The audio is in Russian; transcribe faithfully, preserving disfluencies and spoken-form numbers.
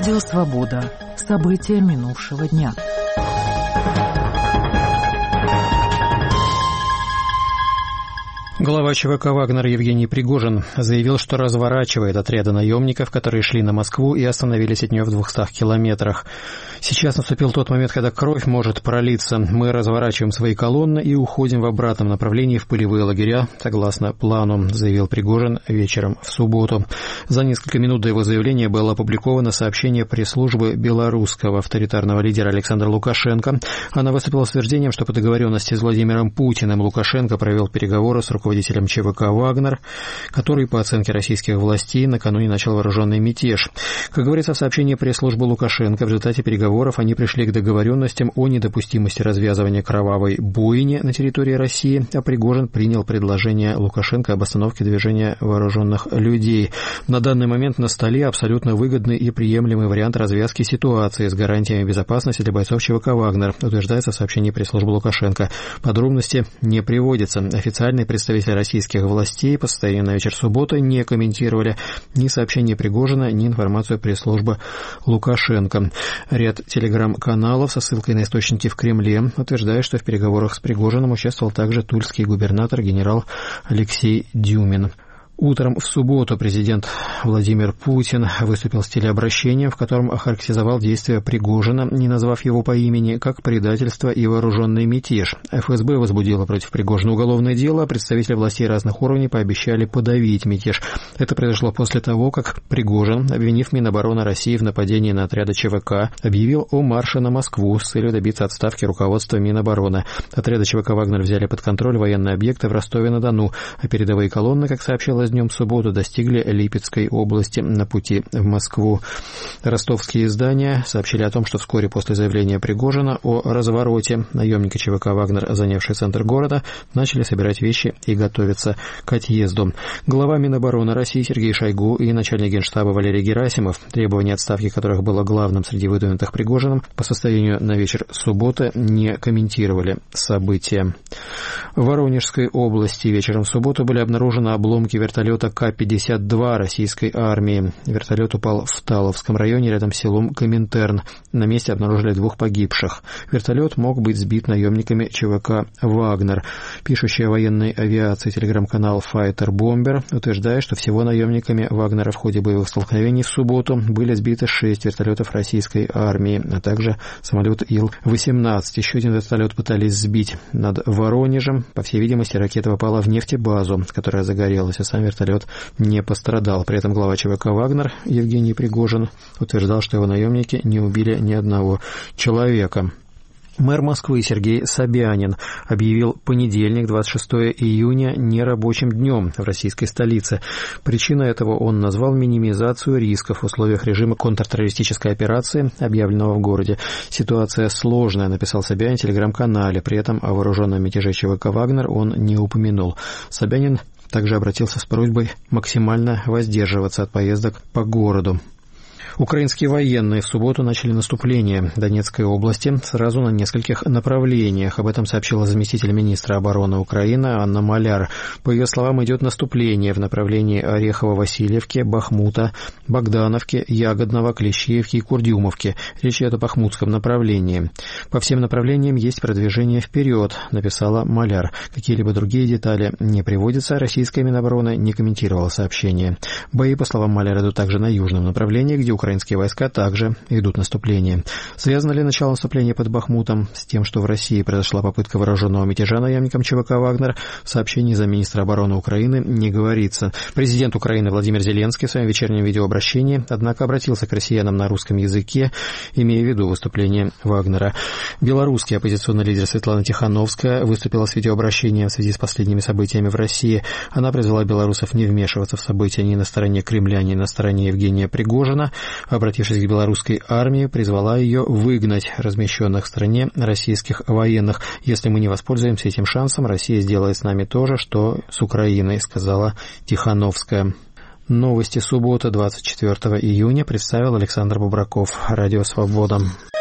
Радио «Свобода». События минувшего дня. Глава ЧВК «Вагнер» Евгений Пригожин заявил, что разворачивает отряды наемников, которые шли на Москву и остановились от нее в двухстах километрах. Сейчас наступил тот момент, когда кровь может пролиться. Мы разворачиваем свои колонны и уходим в обратном направлении в полевые лагеря, согласно плану, заявил Пригожин вечером в субботу. За несколько минут до его заявления было опубликовано сообщение пресс-службы белорусского авторитарного лидера Александра Лукашенко. Она выступила с утверждением, что по договоренности с Владимиром Путиным Лукашенко провел переговоры с руководителем ЧВК «Вагнер», который, по оценке российских властей, накануне начал вооруженный мятеж. Как говорится в сообщении пресс-службы Лукашенко, в результате переговоров они пришли к договоренностям о недопустимости развязывания кровавой бойни на территории России, а Пригожин принял предложение Лукашенко об остановке движения вооруженных людей. На данный момент на столе абсолютно выгодный и приемлемый вариант развязки ситуации с гарантиями безопасности для бойцов ЧВК «Вагнер», утверждается в сообщении пресс-службы Лукашенко. Подробности не приводятся. Официальные представители российских властей по состоянию на вечер субботы не комментировали ни сообщение Пригожина, ни информацию пресс-службы Лукашенко. Ряд телеграм-каналов со ссылкой на источники в Кремле утверждает, что в переговорах с Пригожиным участвовал также тульский губернатор генерал Алексей Дюмин. Утром в субботу президент Владимир Путин выступил с телеобращением, в котором охарактеризовал действия Пригожина, не назвав его по имени, как предательство и вооруженный мятеж. эф эс бэ возбудило против Пригожина уголовное дело, а представители властей разных уровней пообещали подавить мятеж. Это произошло после того, как Пригожин, обвинив Минобороны России в нападении на отряды ЧВК, объявил о марше на Москву с целью добиться отставки руководства Минобороны. Отряды ЧВК «Вагнер» взяли под контроль военные объекты в Ростове-на-Дону, а передовые колонны, как сообщалось днем в субботу, достигли Липецкой области на пути в Москву. Ростовские издания сообщили о том, что вскоре после заявления Пригожина о развороте наемники ЧВК «Вагнер», занявшие центр города, начали собирать вещи и готовиться к отъезду. Глава Минобороны России Сергей Шойгу и начальник Генштаба Валерий Герасимов, требования отставки которых было главным среди выдвинутых Пригожиным, по состоянию на вечер субботы не комментировали события. В Воронежской области вечером в субботу были обнаружены обломки вертолета вертолета Ка пятьдесят два российской армии. Вертолет упал в Таловском районе рядом с селом Коминтерн. На месте обнаружили двух погибших. Вертолет мог быть сбит наемниками ЧВК «Вагнер». Пишущая о военной авиации телеграм-канал Fighter Bomber утверждает, что всего наемниками «Вагнера» в ходе боевых столкновений в субботу были сбиты шесть вертолетов российской армии, а также самолет Ил восемнадцать. Еще один вертолет пытались сбить над Воронежем. По всей видимости, ракета попала в нефтебазу, которая загорелась, а сам вертолет не пострадал. При этом глава ЧВК «Вагнер» Евгений Пригожин утверждал, что его наемники не убили ни одного человека. Мэр Москвы Сергей Собянин объявил понедельник, двадцать шестого июня, нерабочим днем в российской столице. Причиной этого он назвал минимизацию рисков в условиях режима контртеррористической операции, объявленного в городе. Ситуация сложная, написал Собянин в телеграм-канале. При этом о вооруженном мятеже ЧВК «Вагнер» он не упомянул. Собянин также обратился с просьбой максимально воздерживаться от поездок по городу. Украинские военные в субботу начали наступление в Донецкой области сразу на нескольких направлениях. Об этом сообщила заместитель министра обороны Украины Анна Маляр. По ее словам, идет наступление в направлении Орехово-Васильевки, Бахмута, Богдановки, Ягодного, Клещеевки и Курдюмовки. Речь идет о бахмутском направлении. По всем направлениям есть продвижение вперед, написала Маляр. Какие-либо другие детали не приводятся. Российская Минобороны не комментировала сообщение. Бои, по словам Маляр, идут также на южном направлении, где украинские войска также ведут наступление. Связано ли начало наступления под Бахмутом с тем, что в России произошла попытка вооруженного мятежа наемникам ЧВК «Вагнер», в сообщении замминистра обороны Украины не говорится. Президент Украины Владимир Зеленский в своем вечернем видеообращении, однако, обратился к россиянам на русском языке, имея в виду выступление Вагнера. Белорусский оппозиционный лидер Светлана Тихановская выступила с видеообращением в связи с последними событиями в России. Она призвала белорусов не вмешиваться в события ни на стороне Кремля, ни на стороне Евгения Пригожина. Обратившись к белорусской армии, призвала ее выгнать размещенных в стране российских военных. Если мы не воспользуемся этим шансом, Россия сделает с нами то же, что с Украиной, сказала Тихановская. Новости субботы, двадцать четвёртого июня, представил Александр Бубраков. Радио «Свобода».